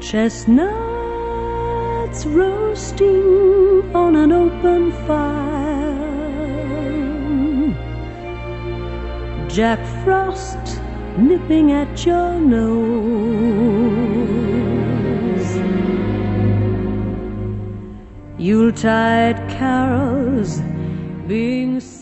Chestnuts roasting on an open fire, Jack Frost nipping at your nose, Yuletide carols being